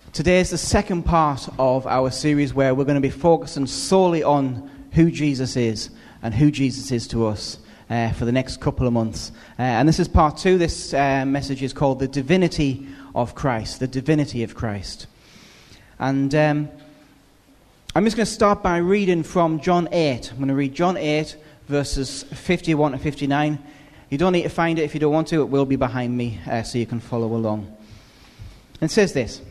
Today is the second part of our series where we're going to be focusing solely on who Jesus is and who Jesus is to us for the next couple of months. And this is part 2. This message is called The Divinity of Christ. The Divinity of Christ. And I'm just going to start by reading from John 8. I'm going to read John 8, verses 51 to 59. You don't need to find it if you don't want to. It will be behind me so you can follow along. And it says this: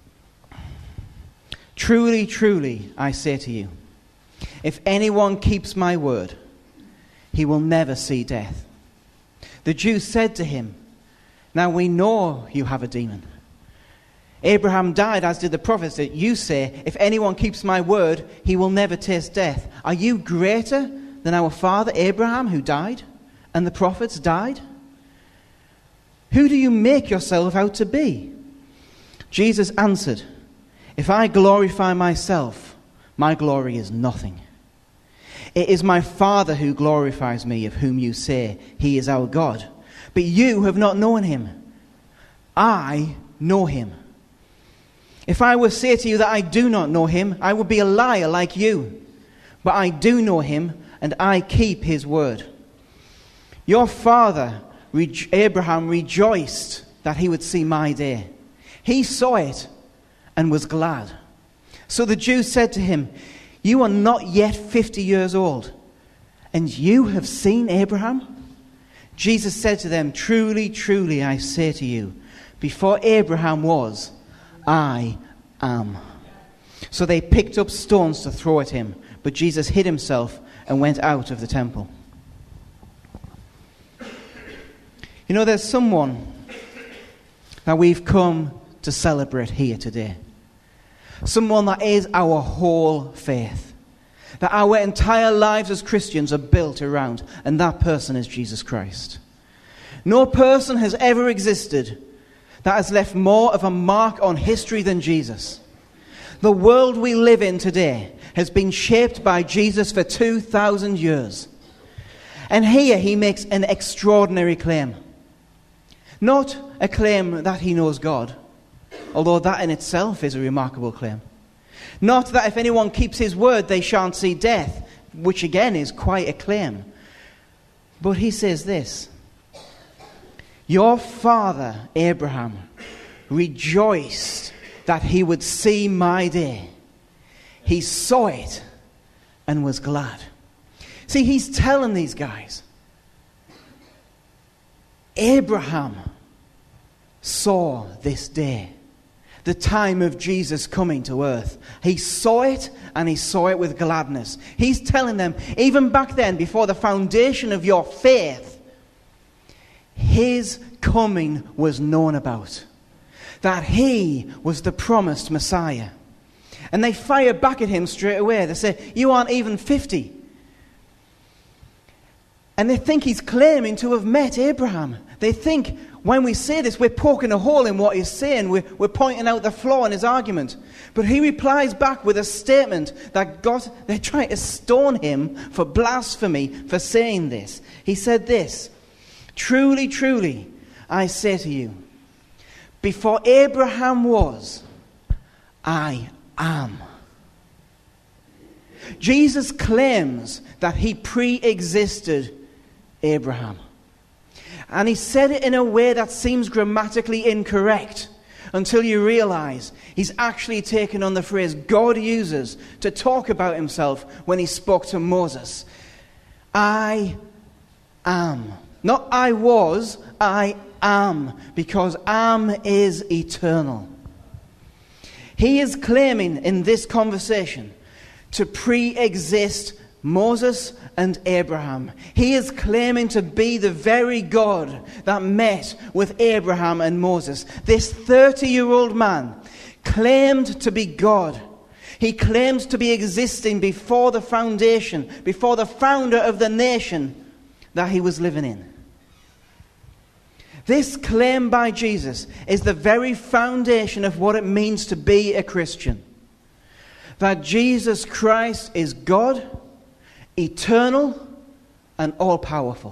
"Truly, truly, I say to you, if anyone keeps my word, he will never see death." The Jews said to him, "Now we know you have a demon. Abraham died, as did the prophets, that you say, if anyone keeps my word, he will never taste death. Are you greater than our father Abraham, who died, and the prophets died? Who do you make yourself out to be?" Jesus answered, "If I glorify myself, my glory is nothing. It is my Father who glorifies me, of whom you say he is our God. But you have not known him. I know him. If I were to say to you that I do not know him, I would be a liar like you. But I do know him, and I keep his word. Your father, Abraham, rejoiced that he would see my day. He saw it and was glad." So the Jews said to him, "You are not yet 50 years old, and you have seen Abraham?" Jesus said to them, "Truly, truly, I say to you, before Abraham was, I am." So they picked up stones to throw at him, but Jesus hid himself and went out of the temple. You know, there's someone that we've come to celebrate here today. Someone that is our whole faith. That our entire lives as Christians are built around, and that person is Jesus Christ. No person has ever existed that has left more of a mark on history than Jesus. The world we live in today has been shaped by Jesus for 2,000 years. And here he makes an extraordinary claim. Not a claim that he knows God, although that in itself is a remarkable claim. Not that if anyone keeps his word they shan't see death, which again is quite a claim. But he says this: your father Abraham rejoiced that he would see my day. He saw it and was glad. See, he's telling these guys, Abraham saw this day, the time of Jesus coming to earth. He saw it, and he saw it with gladness. He's telling them, even back then, before the foundation of your faith, his coming was known about. That he was the promised Messiah. And they fire back at him straight away. They say, "You aren't even 50. And they think he's claiming to have met Abraham. They think when we say this, we're poking a hole in what he's saying. We're pointing out the flaw in his argument. But he replies back with a statement that they're trying to stone him for blasphemy for saying this. He said this: "Truly, truly, I say to you, before Abraham was, I am." Jesus claims that he pre-existed Abraham. And he said it in a way that seems grammatically incorrect until you realize he's actually taken on the phrase God uses to talk about himself when he spoke to Moses. I am. Not I was, I am, because am is eternal. He is claiming in this conversation to pre-exist Moses and Abraham. He is claiming to be the very God that met with Abraham and Moses. This 30-year-old man claimed to be God. He claimed to be existing before the foundation, before the founder of the nation that he was living in. This claim by Jesus is the very foundation of what it means to be a Christian. That Jesus Christ is God, eternal, and all-powerful.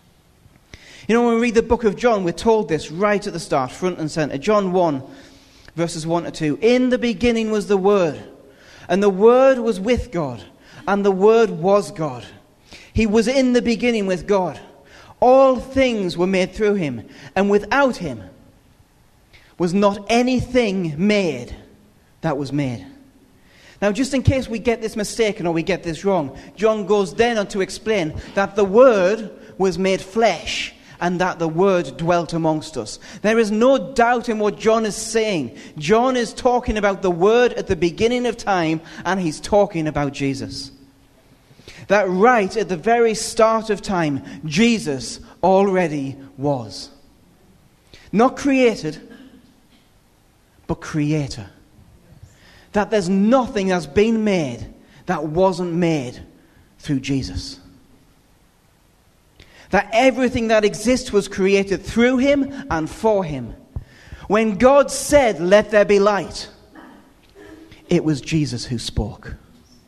You know, when we read the book of John, we're told this right at the start, front and center. John 1, verses 1 to 2. In the beginning was the Word, and the Word was with God, and the Word was God. He was in the beginning with God. All things were made through him, and without him was not anything made that was made. Now, just in case we get this mistaken or we get this wrong, John goes then on to explain that the Word was made flesh and that the Word dwelt amongst us. There is no doubt in what John is saying. John is talking about the Word at the beginning of time, and he's talking about Jesus. That right at the very start of time, Jesus already was. Not created, but creator. That there's nothing that's been made that wasn't made through Jesus. That everything that exists was created through him and for him. When God said, "Let there be light," it was Jesus who spoke.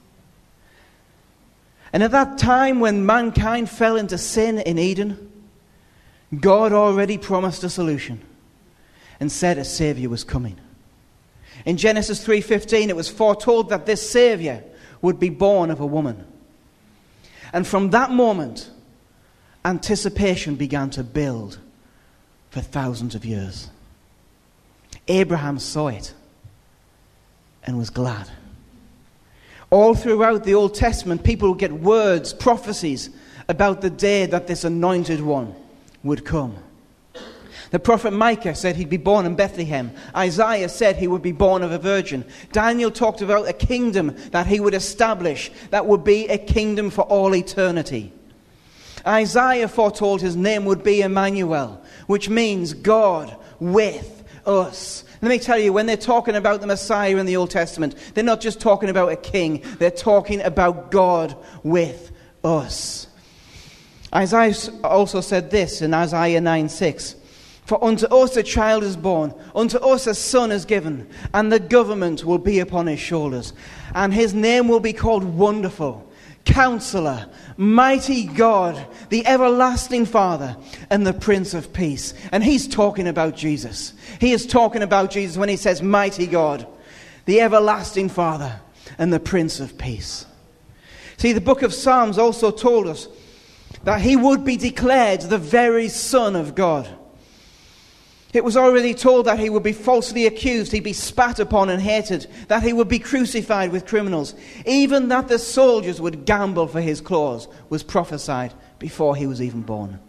And at that time when mankind fell into sin in Eden, God already promised a solution and said a Savior was coming. In Genesis 3:15, it was foretold that this Savior would be born of a woman. And from that moment, anticipation began to build for thousands of years. Abraham saw it and was glad. All throughout the Old Testament, people would get words, prophecies about the day that this anointed one would come. The prophet Micah said he'd be born in Bethlehem. Isaiah said he would be born of a virgin. Daniel talked about a kingdom that he would establish that would be a kingdom for all eternity. Isaiah foretold his name would be Emmanuel, which means God with us. Let me tell you, when they're talking about the Messiah in the Old Testament, they're not just talking about a king, they're talking about God with us. Isaiah also said this in Isaiah 9:6. For unto us a child is born, unto us a son is given, and the government will be upon his shoulders. And his name will be called Wonderful, Counselor, Mighty God, the Everlasting Father, and the Prince of Peace. And he's talking about Jesus. He is talking about Jesus when he says Mighty God, the Everlasting Father, and the Prince of Peace. See, the book of Psalms also told us that he would be declared the very Son of God. It was already told that he would be falsely accused, he'd be spat upon and hated, that he would be crucified with criminals. Even that the soldiers would gamble for his clothes was prophesied before he was even born.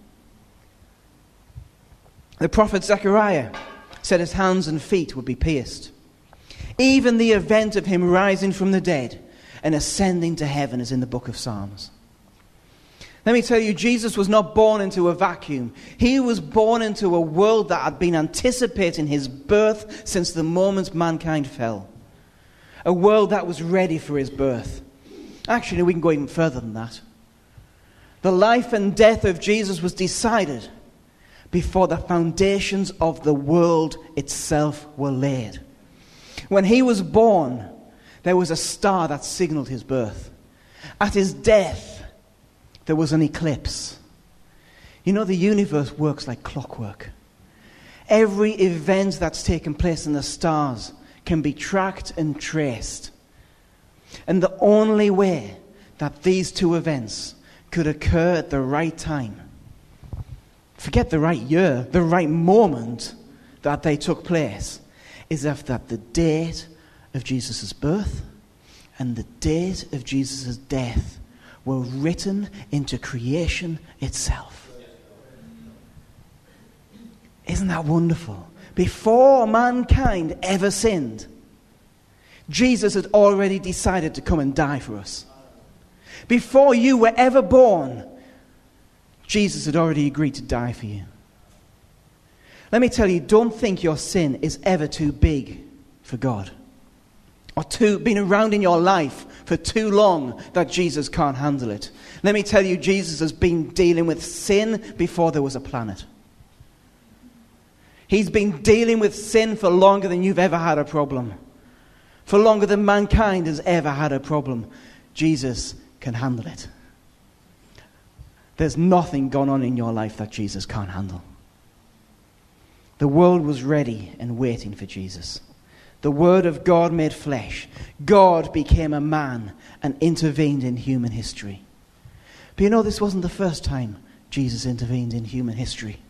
The prophet Zechariah said his hands and feet would be pierced. Even the event of him rising from the dead and ascending to heaven is in the book of Psalms. Let me tell you, Jesus was not born into a vacuum. He was born into a world that had been anticipating his birth since the moment mankind fell. A world that was ready for his birth. Actually, we can go even further than that. The life and death of Jesus was decided before the foundations of the world itself were laid. When he was born, there was a star that signaled his birth. At his death, there was an eclipse. You know, the universe works like clockwork. Every event that's taken place in the stars can be tracked and traced. And the only way that these two events could occur at the right time, forget the right year, the right moment that they took place, is if that the date of Jesus' birth and the date of Jesus' death were written into creation itself. Isn't that wonderful? Before mankind ever sinned, Jesus had already decided to come and die for us. Before you were ever born, Jesus had already agreed to die for you. Let me tell you, don't think your sin is ever too big for God, or been around in your life for too long that Jesus can't handle it. Let me tell you, Jesus has been dealing with sin before there was a planet. He's been dealing with sin for longer than you've ever had a problem. For longer than mankind has ever had a problem. Jesus can handle it. There's nothing going on in your life that Jesus can't handle. The world was ready and waiting for Jesus. The Word of God made flesh. God became a man and intervened in human history. But you know, this wasn't the first time Jesus intervened in human history.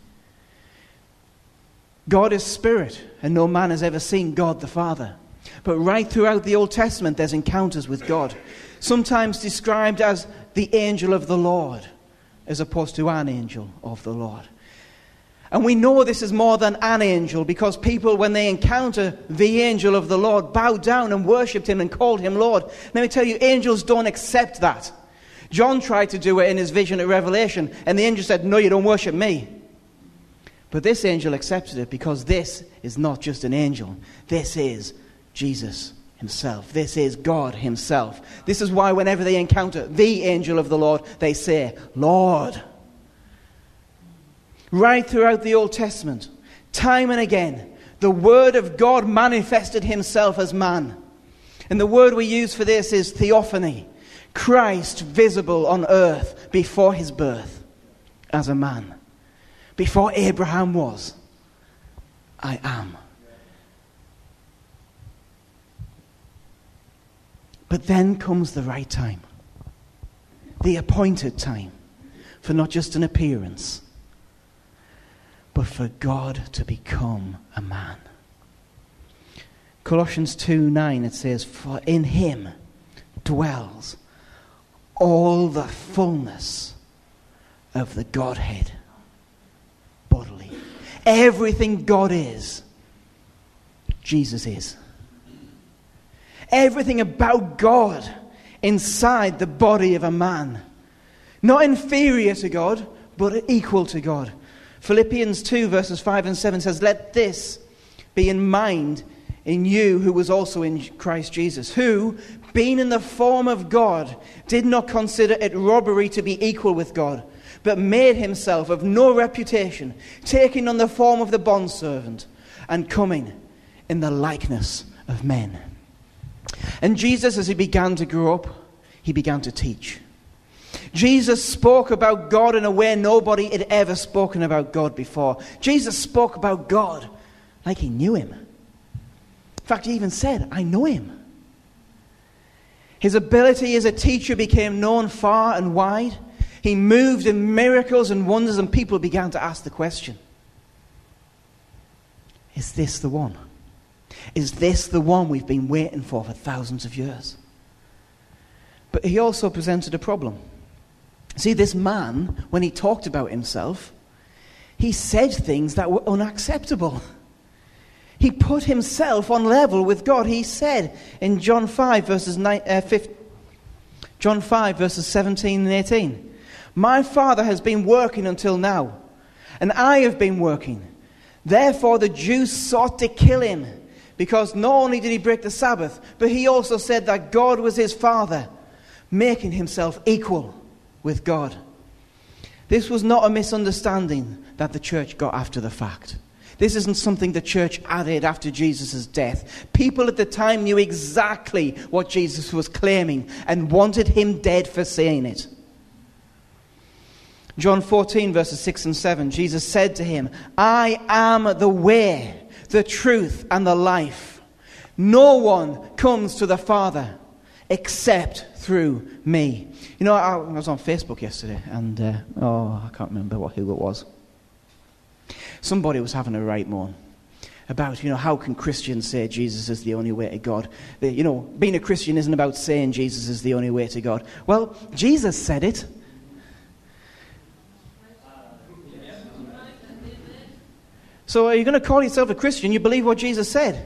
God is spirit, and no man has ever seen God the Father. But right throughout the Old Testament, there's encounters with God, sometimes described as the angel of the Lord, as opposed to an angel of the Lord. And we know this is more than an angel, because people, when they encounter the angel of the Lord, bowed down and worshipped him and called him Lord. Let me tell you, angels don't accept that. John tried to do it in his vision at Revelation, and the angel said, "No, you don't worship me." But this angel accepted it, because this is not just an angel. This is Jesus himself. This is God himself. This is why whenever they encounter the angel of the Lord, they say, "Lord." Right throughout the Old Testament, time and again, the Word of God manifested himself as man. And the word we use for this is theophany. Christ visible on earth before his birth as a man. Before Abraham was, I am. But then comes the right time. The appointed time for not just an appearance, but for God to become a man. Colossians 2:9, it says, "For in him dwells all the fullness of the Godhead bodily." Everything God is, Jesus is. Everything about God inside the body of a man. Not inferior to God, but equal to God. Philippians 2 verses 5 and 7 says, "Let this be in mind in you who was also in Christ Jesus, who, being in the form of God, did not consider it robbery to be equal with God, but made himself of no reputation, taking on the form of the bondservant, and coming in the likeness of men." And Jesus, as he began to grow up, he began to teach. Jesus spoke about God in a way nobody had ever spoken about God before. Jesus spoke about God like he knew him. In fact, he even said, "I know him." His ability as a teacher became known far and wide. He moved in miracles and wonders, and people began to ask the question, is this the one? Is this the one we've been waiting for thousands of years? But he also presented a problem. See, this man, when he talked about himself, he said things that were unacceptable. He put himself on level with God. He said in John 5 verses 17 and 18, "My Father has been working until now, and I have been working. Therefore the Jews sought to kill him, because not only did he break the Sabbath, but he also said that God was his Father, making himself equal with God." This was not a misunderstanding that the church got after the fact. This isn't something the church added after Jesus' death. People at the time knew exactly what Jesus was claiming and wanted him dead for saying it. John 14 verses 6 and 7, Jesus said to him, "I am the way, the truth, and the life. No one comes to the Father except through me." You know, I was on Facebook yesterday, and I can't remember who it was. Somebody was having a right moan about, how can Christians say Jesus is the only way to God? Being a Christian isn't about saying Jesus is the only way to God. Well, Jesus said it. So are you going to call yourself a Christian? You believe what Jesus said.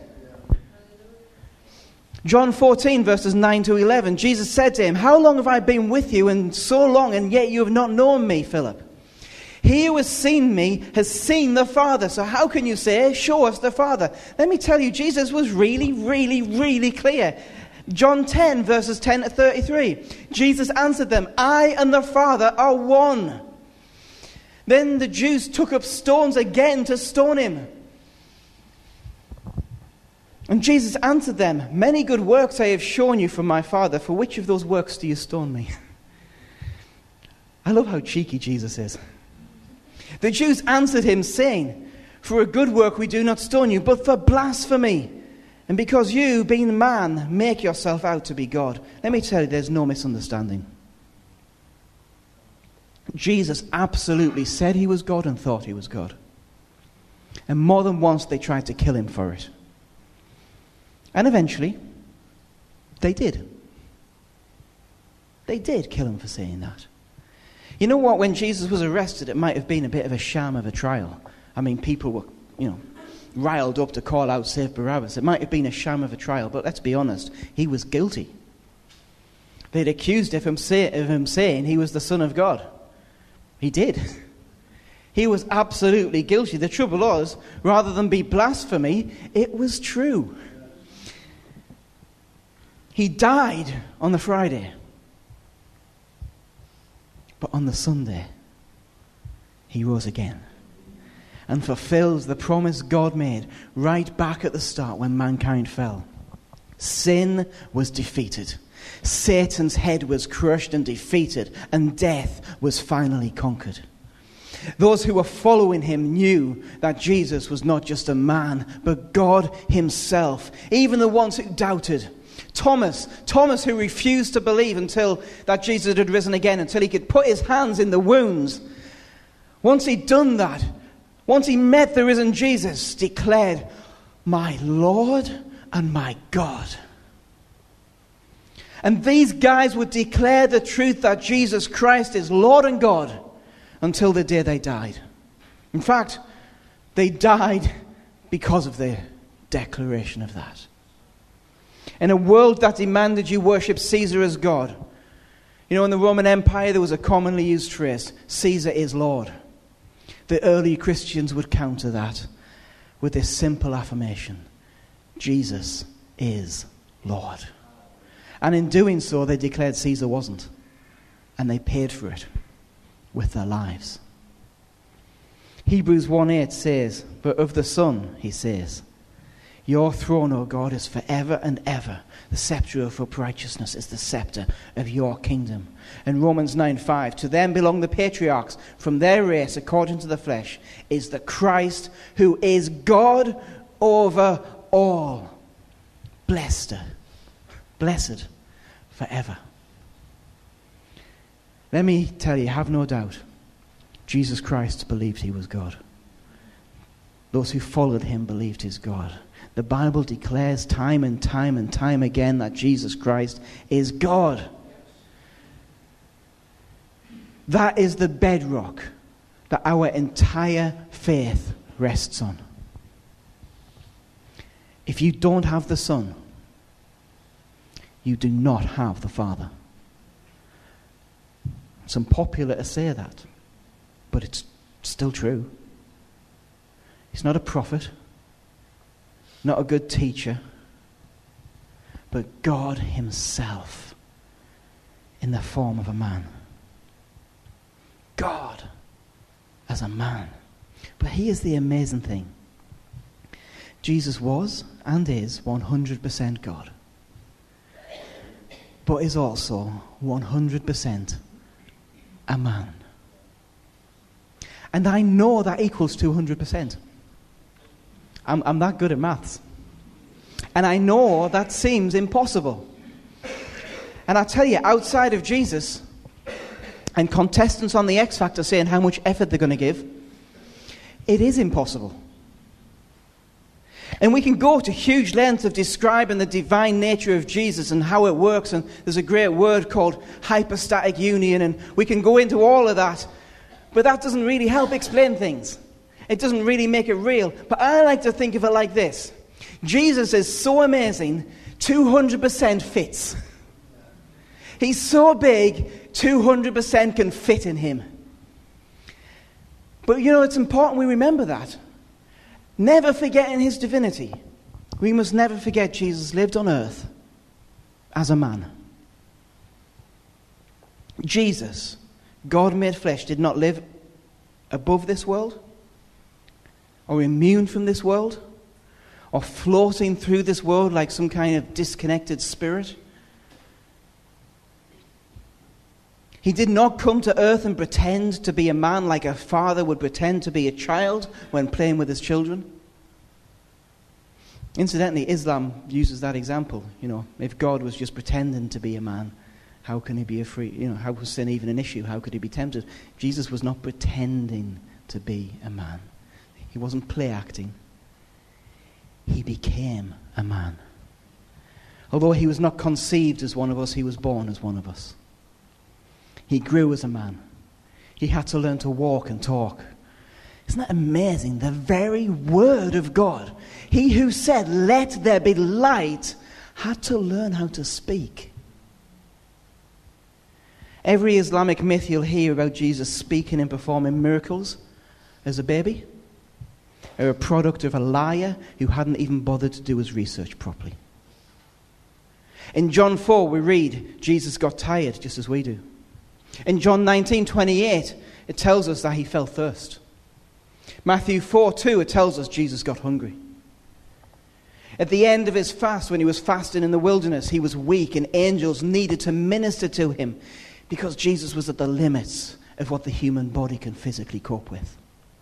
John 14 verses 9 to 11, Jesus said to him, "How long have I been with you, and so long, and yet you have not known me, Philip? He who has seen me has seen the Father. So how can you say, 'Show us the Father'?" Let me tell you, Jesus was really, really, really clear. John 10 verses 10 to 33. Jesus answered them, "I and the Father are one." Then the Jews took up stones again to stone him. And Jesus answered them, "Many good works I have shown you from my Father. For which of those works do you stone me?" I love how cheeky Jesus is. The Jews answered him, saying, "For a good work we do not stone you, but for blasphemy. And because you, being a man, make yourself out to be God. Let me tell you, there's no misunderstanding. Jesus absolutely said he was God and thought he was God. And more than once they tried to kill him for it. And eventually, they did. They did kill him for saying that. You know what? When Jesus was arrested, it might have been a bit of a sham of a trial. I mean, people were, riled up to call out, "Save Barabbas." It might have been a sham of a trial, but let's be honest, he was guilty. They'd accused him of saying he was the Son of God. He did. He was absolutely guilty. The trouble was, rather than be blasphemy, it was true. He died on the Friday. But on the Sunday, he rose again and fulfilled the promise God made right back at the start when mankind fell. Sin was defeated. Satan's head was crushed and defeated, and death was finally conquered. Those who were following him knew that Jesus was not just a man, but God himself. Even the ones who doubted. Thomas who refused to believe until that Jesus had risen again, until he could put his hands in the wounds. Once he'd done that, once he met the risen Jesus, declared, "My Lord and my God." And these guys would declare the truth that Jesus Christ is Lord and God until the day they died. In fact, they died because of their declaration of that. In a world that demanded you worship Caesar as God. In the Roman Empire there was a commonly used phrase, "Caesar is Lord." The early Christians would counter that with this simple affirmation, Jesus is Lord. And in doing so, they declared Caesar wasn't. And they paid for it with their lives. Hebrews 1:8 says, "But of the Son," he says, "Your throne, O God, is forever and ever. The scepter of righteousness is the scepter of your kingdom." And Romans 9:5, "To them belong the patriarchs. From their race, according to the flesh, is the Christ who is God over all. Blessed forever." Let me tell you, have no doubt, Jesus Christ believed he was God. Those who followed him believed he's God. The Bible declares time and time and time again that Jesus Christ is God. That is the bedrock that our entire faith rests on. If you don't have the Son, you do not have the Father. It's unpopular to say that, but it's still true. He's not a prophet, not a good teacher, but God himself in the form of a man. God as a man. But here's the amazing thing. Jesus was and is 100% God, but is also 100% a man. And I know that equals 200%. I'm that good at maths. And I know that seems impossible. And I tell you, outside of Jesus, and contestants on the X Factor saying how much effort they're going to give, it is impossible. And we can go to huge lengths of describing the divine nature of Jesus and how it works. And there's a great word called hypostatic union. And we can go into all of that. But that doesn't really help explain things. It doesn't really make it real. But I like to think of it like this. Jesus is so amazing, 200% fits. He's so big, 200% can fit in him. But it's important we remember that. Never forgetting his divinity. We must never forget Jesus lived on earth as a man. Jesus, God made flesh, did not live above this world, or immune from this world, or floating through this world like some kind of disconnected spirit. He did not come to earth and pretend to be a man like a father would pretend to be a child when playing with his children. Incidentally, Islam uses that example. If God was just pretending to be a man, how can he be a free? How was sin even an issue? How could he be tempted? Jesus was not pretending to be a man. He wasn't play acting. He became a man. Although he was not conceived as one of us, he was born as one of us. He grew as a man. He had to learn to walk and talk. Isn't that amazing? The very word of God, he who said, "Let there be light," had to learn how to speak. Every Islamic myth you'll hear about Jesus speaking and performing miracles as a baby are a product of a liar who hadn't even bothered to do his research properly. In John 4 we read Jesus got tired just as we do. In John 19:28 it tells us that he felt thirst. Matthew 4:2 it tells us Jesus got hungry. At the end of his fast, when he was fasting in the wilderness, he was weak and angels needed to minister to him because Jesus was at the limits of what the human body can physically cope with.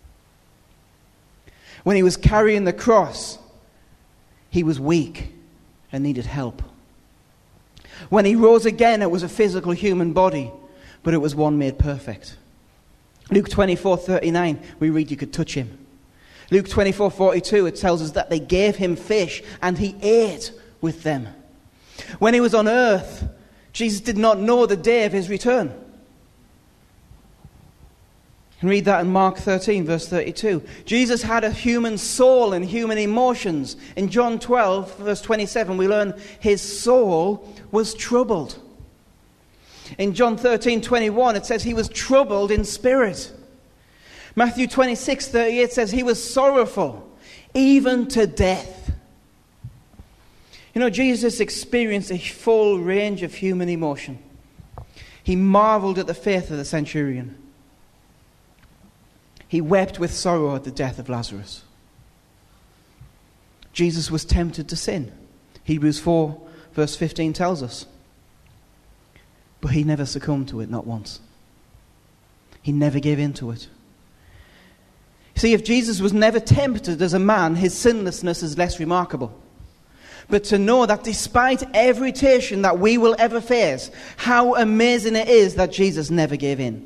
When he was carrying the cross, he was weak and needed help. When he rose again, it was a physical human body, but it was one made perfect. Luke 24:39, we read you could touch him. Luke 24:42, it tells us that they gave him fish and he ate with them. When he was on earth, Jesus did not know the day of his return. You can read that in Mark 13, verse 32. Jesus had a human soul and human emotions. In John 12, verse 27, we learn his soul was troubled. In John 13:21, it says he was troubled in spirit. Matthew 26:38 says he was sorrowful, even to death. Jesus experienced a full range of human emotion. He marveled at the faith of the centurion. He wept with sorrow at the death of Lazarus. Jesus was tempted to sin. Hebrews 4, verse 15 tells us. But he never succumbed to it, not once. He never gave in to it. See, if Jesus was never tempted as a man, his sinlessness is less remarkable. But to know that despite every temptation that we will ever face, how amazing it is that Jesus never gave in.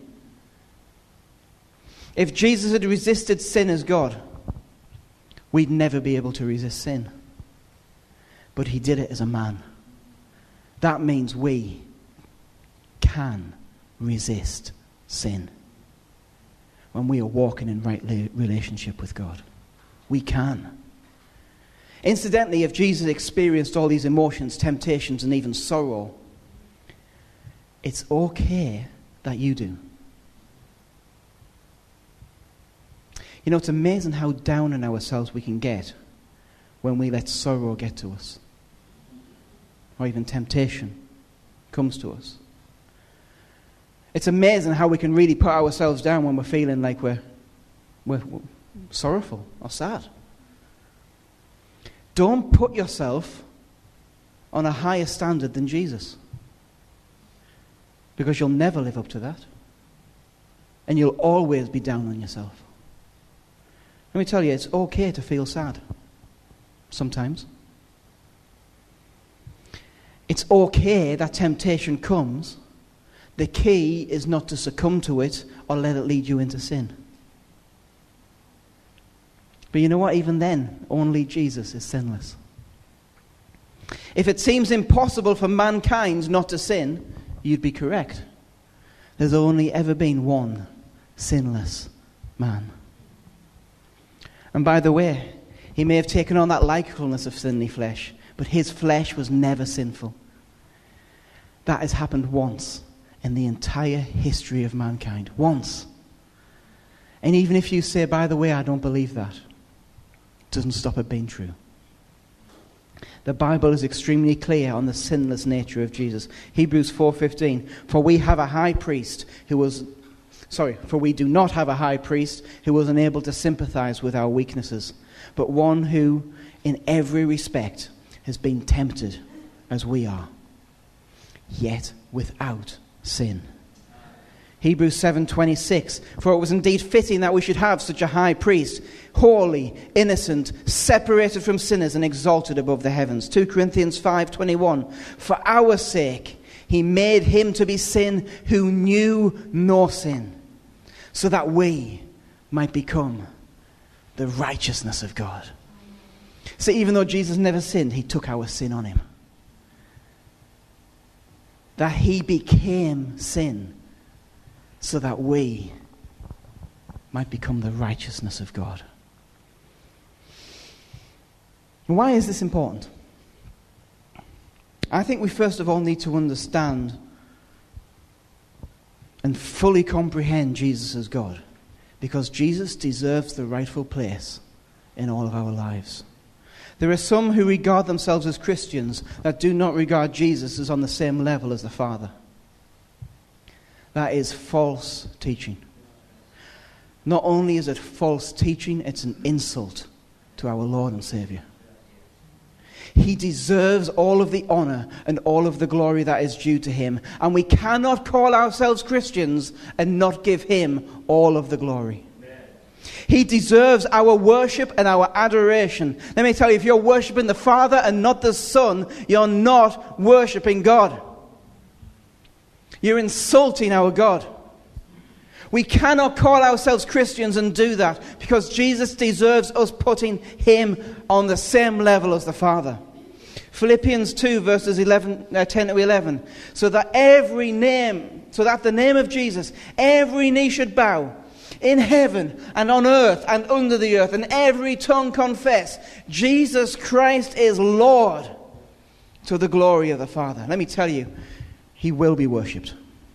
If Jesus had resisted sin as God, we'd never be able to resist sin. But he did it as a man. That means we can resist sin when we are walking in right relationship with God. We can. Incidentally, if Jesus experienced all these emotions, temptations, and even sorrow, it's okay that you do. It's amazing how down on ourselves we can get when we let sorrow get to us, or even temptation comes to us. It's amazing how we can really put ourselves down when we're feeling like we're sorrowful or sad. Don't put yourself on a higher standard than Jesus, because you'll never live up to that. And you'll always be down on yourself. Let me tell you, it's okay to feel sad sometimes. It's okay that temptation comes. The key is not to succumb to it or let it lead you into sin. But you know what? Even then, only Jesus is sinless. If it seems impossible for mankind not to sin, you'd be correct. There's only ever been one sinless man. And by the way, he may have taken on that likeliness of sinly flesh, but his flesh was never sinful. That has happened once in the entire history of mankind. Once. And even if you say, by the way, I don't believe that, it doesn't stop it being true. The Bible is extremely clear on the sinless nature of Jesus. Hebrews 4:15, for we do not have a high priest who was unable to sympathize with our weaknesses, but one who in every respect has been tempted as we are, yet without sin. Hebrews 7:26, for it was indeed fitting that we should have such a high priest, holy, innocent, separated from sinners and exalted above the heavens. 2 Corinthians 5:21, for our sake he made him to be sin who knew no sin, so that we might become the righteousness of God. So even though Jesus never sinned, he took our sin on him. That he became sin so that we might become the righteousness of God. Why is this important? I think we first of all need to understand and fully comprehend Jesus as God, because Jesus deserves the rightful place in all of our lives. There are some who regard themselves as Christians that do not regard Jesus as on the same level as the Father. That is false teaching. Not only is it false teaching, it's an insult to our Lord and Savior. He deserves all of the honor and all of the glory that is due to him. And we cannot call ourselves Christians and not give him all of the glory. He deserves our worship and our adoration. Let me tell you, if you're worshiping the Father and not the Son, you're not worshiping God. You're insulting our God. We cannot call ourselves Christians and do that, because Jesus deserves us putting him on the same level as the Father. Philippians 2 verses 10 to 11. So that the name of Jesus, every knee should bow, in heaven and on earth and under the earth, and every tongue confess Jesus Christ is Lord, to the glory of the Father. Let me tell you, he will be worshipped.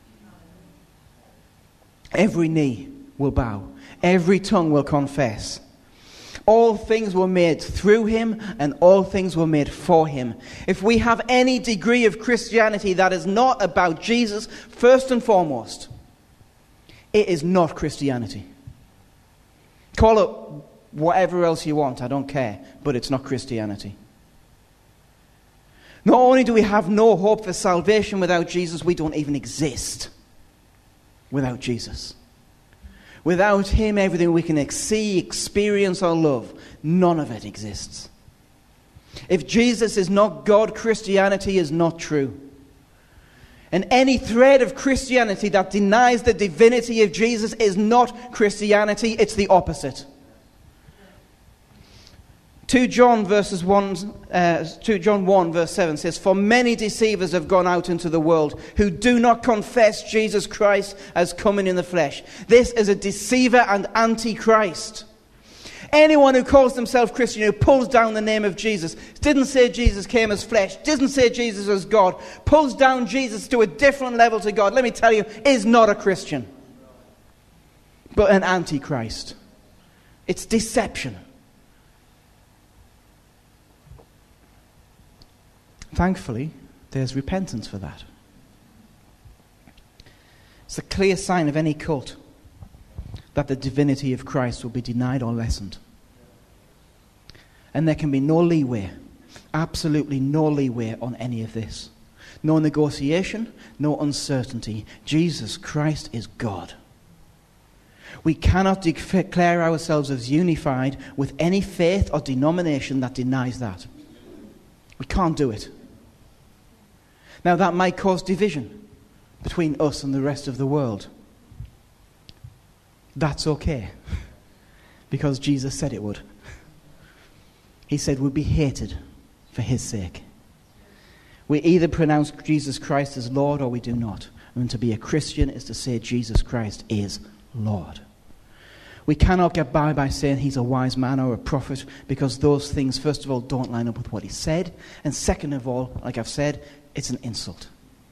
Every knee will bow. Every tongue will confess. All things were made through him, and all things were made for him. If we have any degree of Christianity that is not about Jesus, first and foremost, it is not Christianity. Call it whatever else you want, I don't care, but it's not Christianity. Not only do we have no hope for salvation without Jesus, we don't even exist without Jesus. Without him, everything we can see, experience, or love, none of it exists. If Jesus is not God, Christianity is not true. And any thread of Christianity that denies the divinity of Jesus is not Christianity, it's the opposite. 2 John 1 verse 7 says, for many deceivers have gone out into the world who do not confess Jesus Christ as coming in the flesh. This is a deceiver and antichrist. Anyone who calls themselves Christian, who pulls down the name of Jesus, didn't say Jesus came as flesh, didn't say Jesus was God, pulls down Jesus to a different level to God, let me tell you, is not a Christian, but an antichrist. It's deception. Thankfully, there's repentance for that. It's a clear sign of any cult that the divinity of Christ will be denied or lessened. And there can be no leeway, absolutely no leeway on any of this. No negotiation, no uncertainty. Jesus Christ is God. We cannot declare ourselves as unified with any faith or denomination that denies that. We can't do it. Now that might cause division between us and the rest of the world. That's okay, because Jesus said it would. He said we'd be hated for his sake. We either pronounce Jesus Christ as Lord or we do not. And to be a Christian is to say Jesus Christ is Lord. We cannot get by saying he's a wise man or a prophet, because those things, first of all, don't line up with what he said. And second of all, like I've said, it's an insult.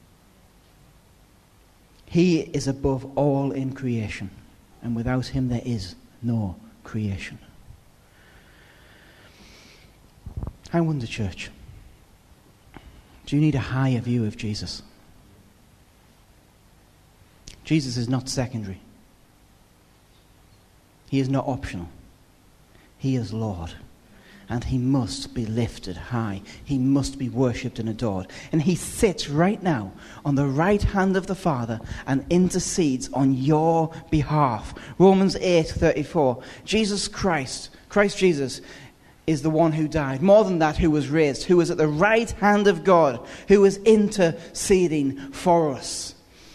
He is above all in creation. And without him there is no creation. I wonder, church, do you need a higher view of Jesus? Jesus is not secondary. He is not optional. He is Lord. and he must be lifted high. He must be worshipped and adored. And he sits right now on the right hand of the Father and intercedes on your behalf. Romans 8:34. Jesus Christ Jesus, is the one who died. More than that, who was raised, who was at the right hand of God, who is interceding for us.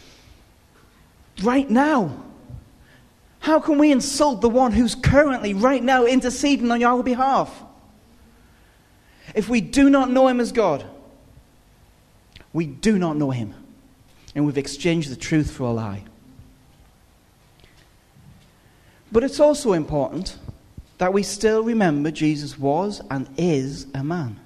Right now. How can we insult the one who's currently, right now, interceding on our behalf? If we do not know him as God, we do not know him. And we've exchanged the truth for a lie. But it's also important that we still remember Jesus was and is a man.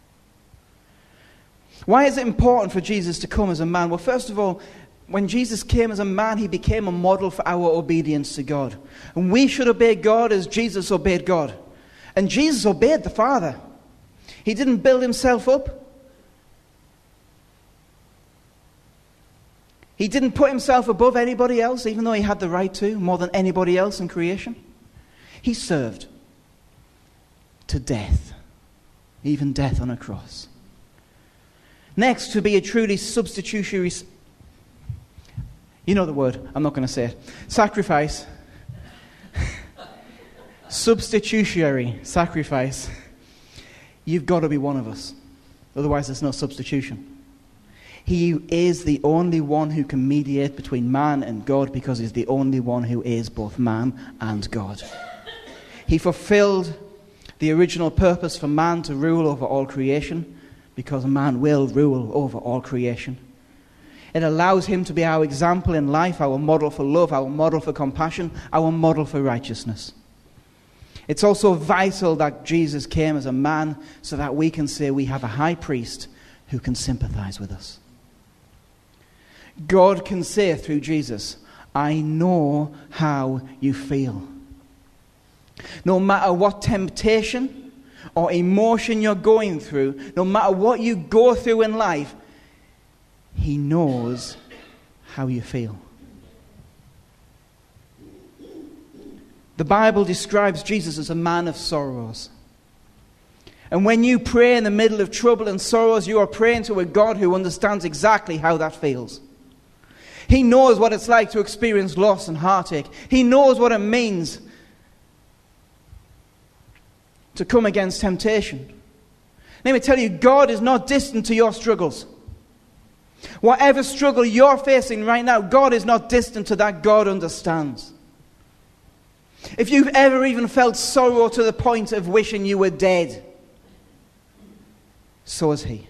Why is it important for Jesus to come as a man? Well, first of all, when Jesus came as a man, he became a model for our obedience to God. And we should obey God as Jesus obeyed God. And Jesus obeyed the Father. He didn't build himself up. He didn't put himself above anybody else, even though he had the right to, more than anybody else in creation. He served to death, even death on a cross. Next, to be a truly substitutionary, you know the word, I'm not going to say it, sacrifice, substitutionary sacrifice, you've got to be one of us. Otherwise, there's no substitution. He is the only one who can mediate between man and God because he's the only one who is both man and God. He fulfilled the original purpose for man to rule over all creation because man will rule over all creation. It allows him to be our example in life, our model for love, our model for compassion, our model for righteousness. It's also vital that Jesus came as a man so that we can say we have a high priest who can sympathize with us. God can say through Jesus, I know how you feel. No matter what temptation or emotion you're going through, no matter what you go through in life, he knows how you feel. The Bible describes Jesus as a man of sorrows. And when you pray in the middle of trouble and sorrows, you are praying to a God who understands exactly how that feels. He knows what it's like to experience loss and heartache. He knows what it means to come against temptation. Let me tell you, God is not distant to your struggles. Whatever struggle you're facing right now, God is not distant to that. God understands. If you've ever even felt sorrow to the point of wishing you were dead, so is he.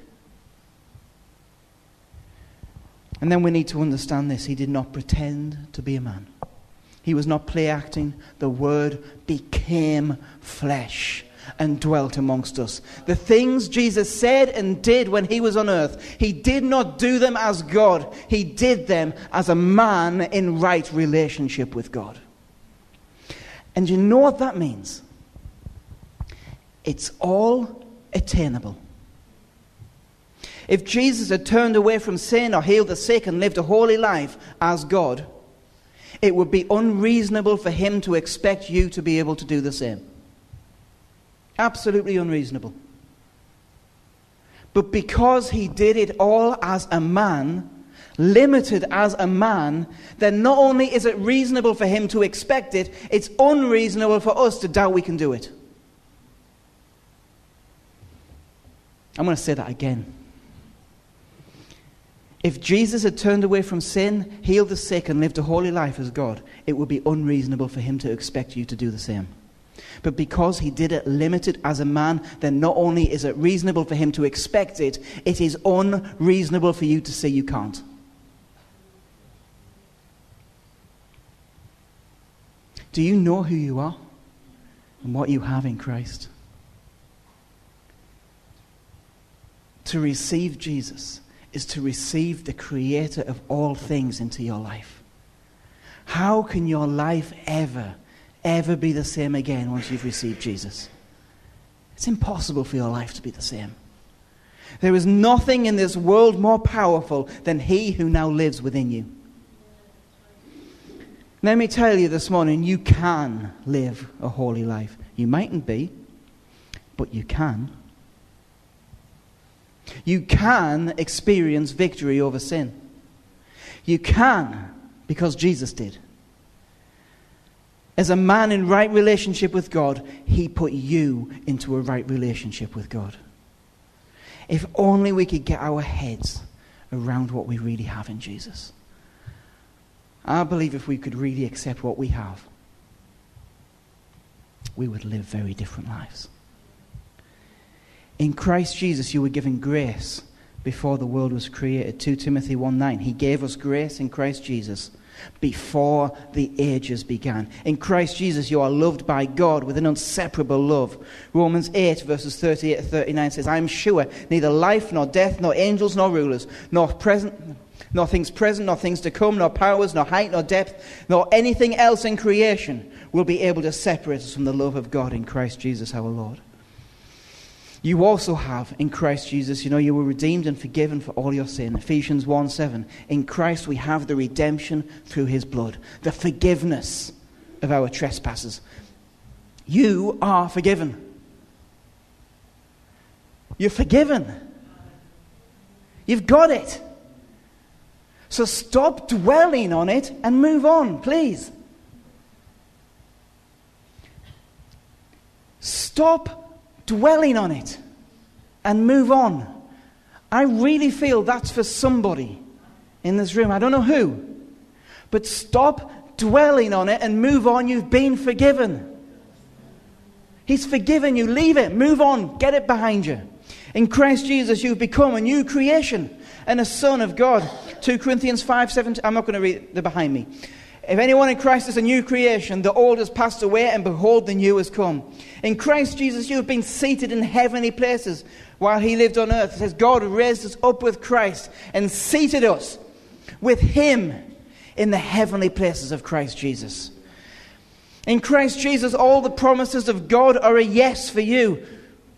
And then we need to understand this. He did not pretend to be a man. He was not play acting. The Word became flesh and dwelt amongst us. The things Jesus said and did when he was on earth, he did not do them as God. He did them as a man in right relationship with God. And you know what that means? It's all attainable. If Jesus had turned away from sin or healed the sick and lived a holy life as God, it would be unreasonable for him to expect you to be able to do the same. Absolutely unreasonable. But because he did it all as a man, limited as a man, then not only is it reasonable for him to expect it, it's unreasonable for us to doubt we can do it. I'm going to say that again. If Jesus had turned away from sin, healed the sick, and lived a holy life as God, it would be unreasonable for him to expect you to do the same. But because he did it limited as a man, then not only is it reasonable for him to expect it, it is unreasonable for you to say you can't. Do you know who you are and what you have in Christ? To receive Jesus is to receive the Creator of all things into your life. How can your life ever be the same again once you've received Jesus? It's impossible for your life to be the same. There is nothing in this world more powerful than he who now lives within you. Let me tell you this morning, you can live a holy life. You mightn't be, but you can. You can experience victory over sin. You can, because Jesus did. As a man in right relationship with God, he put you into a right relationship with God. If only we could get our heads around what we really have in Jesus. I believe if we could really accept what we have, we would live very different lives. In Christ Jesus, you were given grace before the world was created. 2 Timothy 1:9. He gave us grace in Christ Jesus before the ages began. In Christ Jesus, you are loved by God with an inseparable love. Romans 8, verses 38 to 39 says, I am sure neither life, nor death, nor angels, nor rulers, nor things present, nor things to come, nor powers, nor height, nor depth, nor anything else in creation will be able to separate us from the love of God in Christ Jesus our Lord. You also have, in Christ Jesus, you were redeemed and forgiven for all your sin. Ephesians 1:7. In Christ we have the redemption through his blood, the forgiveness of our trespasses. You are forgiven. You're forgiven. You've got it. So stop dwelling on it and move on, please. Stop dwelling on it and move on. I really feel that's for somebody in this room. I don't know who. But stop dwelling on it and move on. You've been forgiven. He's forgiven you. Leave it. Move on. Get it behind you. In Christ Jesus, you've become a new creation and a son of God. 2 Corinthians 5:17. I'm not going to read the behind me. If anyone in Christ is a new creation, the old has passed away, and behold, the new has come. In Christ Jesus, you have been seated in heavenly places while he lived on earth. It says God raised us up with Christ and seated us with him in the heavenly places of Christ Jesus. In Christ Jesus, all the promises of God are a yes for you.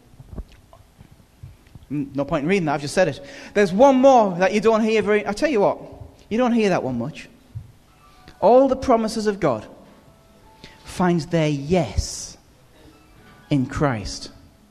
No point in reading that, I've just said it. There's one more that you don't hear I'll tell you what, you don't hear that one much. All the promises of God find their yes in Christ.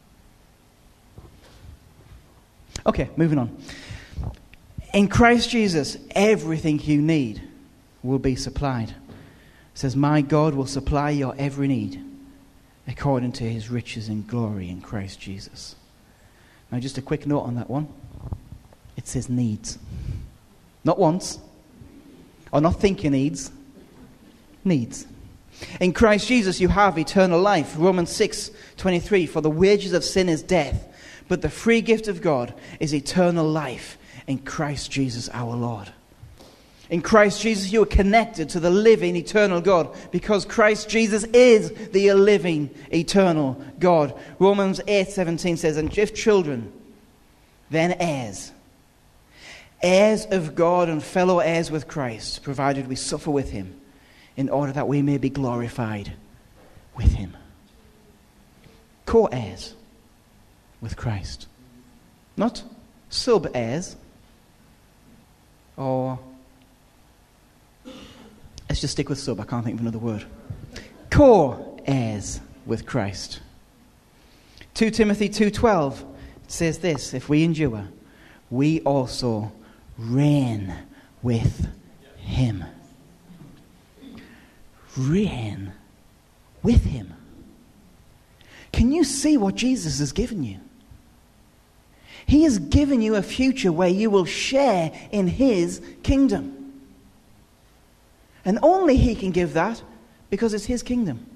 Okay, moving on. In Christ Jesus, everything you need will be supplied. It says, my God will supply your every need according to his riches and glory in Christ Jesus. Now, just a quick note on that one. It says needs. Not wants. Or not think you needs. Needs. In Christ Jesus you have eternal life. Romans 6:23. For the wages of sin is death, but the free gift of God is eternal life in Christ Jesus our Lord. In Christ Jesus you are connected to the living eternal God, because Christ Jesus is the living eternal God. Romans 8:17 says, and if children, then heirs. Heirs of God and fellow heirs with Christ, provided we suffer with him, in order that we may be glorified with him. Co-heirs with Christ. Not sub-heirs. Or, let's just stick with sub, I can't think of another word. Co-heirs with Christ. 2 Timothy 2:12 says this, if we endure, we also reign with him. Reign with him. Can you see what Jesus has given you? He has given you a future where you will share in his kingdom. And only he can give that because it's his kingdom.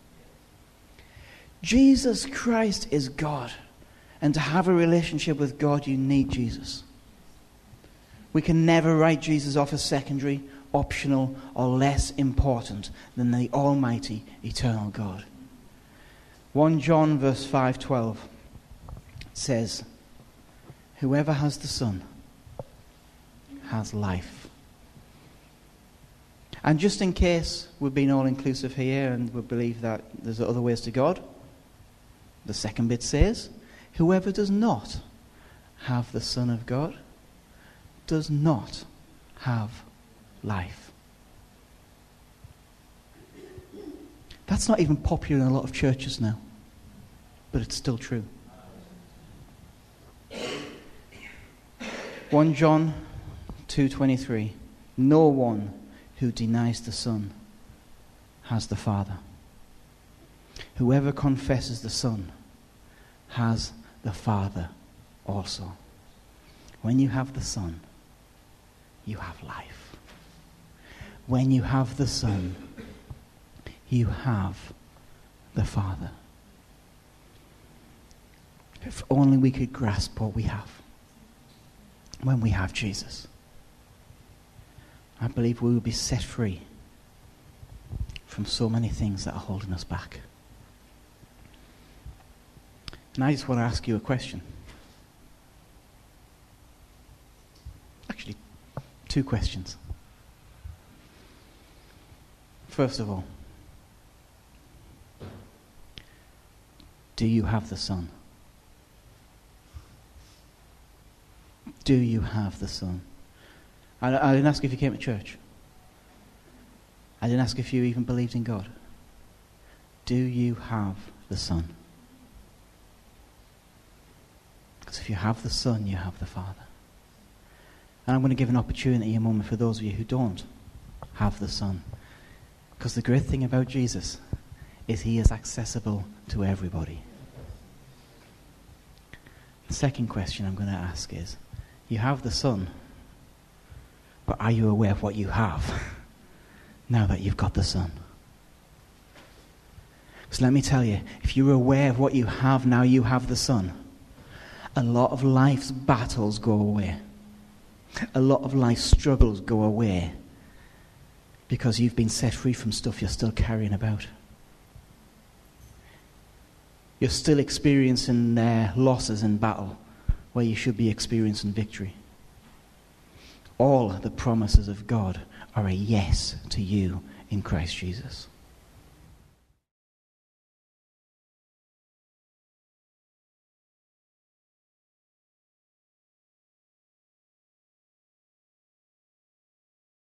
Jesus Christ is God. And to have a relationship with God, you need Jesus. We can never write Jesus off as secondary, optional, or less important than the almighty, eternal God. 1 John verse 5:12 says, whoever has the Son has life. And just in case we've been all-inclusive here and we believe that there's other ways to God, the second bit says, whoever does not have the Son of God does not have life. That's not even popular in a lot of churches now. but it's still true. 1 John 2:23. No one who denies the Son has the Father. Whoever confesses the Son has the Father also. When you have the Son, you have life. When you have the Son, you have the Father. If only we could grasp what we have when we have Jesus. I believe we will be set free from so many things that are holding us back. And I just want to ask you a question. Actually, 2 questions. First of all, do you have the Son? Do you have the Son? I didn't ask if you came to church. I didn't ask if you even believed in God. Do you have the Son? Because if you have the Son, you have the Father. And I'm going to give an opportunity a moment for those of you who don't have the Son. Because the great thing about Jesus is he is accessible to everybody. The second question I'm going to ask is, you have the Son, but are you aware of what you have now that you've got the Son? So let me tell you, if you're aware of what you have now you have the Son, a lot of life's battles go away. A lot of life's struggles go away because you've been set free from stuff you're still carrying about. You're still experiencing losses in battle where you should be experiencing victory. All the promises of God are a yes to you in Christ Jesus.